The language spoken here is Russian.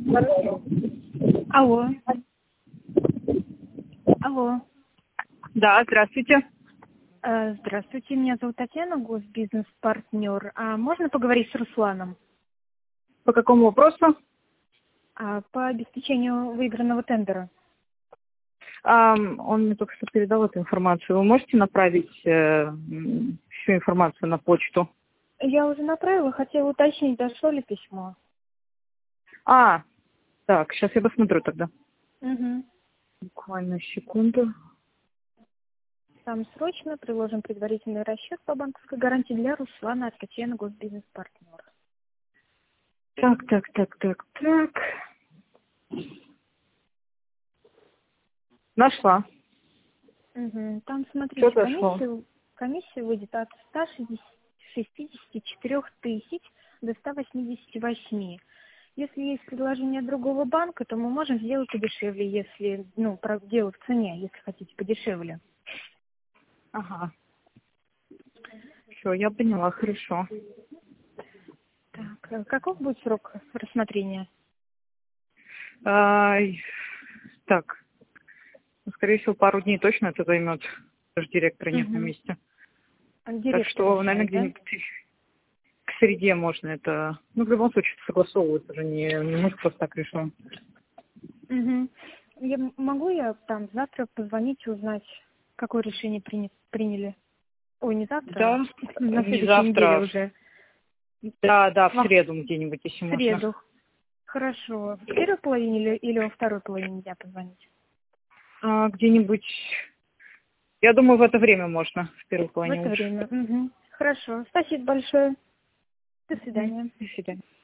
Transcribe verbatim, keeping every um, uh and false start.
Алло. Алло. Да, здравствуйте. Э, Здравствуйте, меня зовут Татьяна, госбизнес-партнер. А можно поговорить с Русланом? По какому вопросу? А, по обеспечению выигранного тендера. Ам, он мне только что передал эту информацию. Вы можете направить э, м, всю информацию на почту? Я уже направила, хотела уточнить, дошло ли письмо. А, так, сейчас я посмотрю тогда. Угу. Буквально секунду. Там срочно приложим предварительный расчет по банковской гарантии для Руслана от Татьяны, госбизнес-партнер. Так, так, так, так, так. Нашла. Угу. Там, Все смотрите, дошло. комиссия, комиссия выйдет от ста шестидесяти четырёх тысяч до ста восьмидесяти восьми. Если есть предложение другого банка, то мы можем сделать подешевле, если, ну, про- дело в цене, если хотите подешевле. Ага. Все, я поняла, хорошо. Так, э, каков будет срок рассмотрения? Ай, так, ну, скорее всего, пару дней точно это займет. Даже директора нет на Угу. месте. Так Директор что, наверное, решает, да? где-нибудь к среде можно это... Ну, в любом случае, согласовывать уже не, не мы просто так решим. Угу. Я, м- могу я там завтра позвонить и узнать, какое решение приня- приняли? Ой, не завтра, Да, а на не следующей неделе завтра. уже. Да, да, в Во среду где-нибудь, если в можно. среду. Хорошо. В первой половине или, или во второй половине дня позвонить? А, где-нибудь... Я думаю, в это время можно, в первой В половине это лучше. время. Угу. Хорошо. Спасибо большое. До Мгм. свидания. До свидания.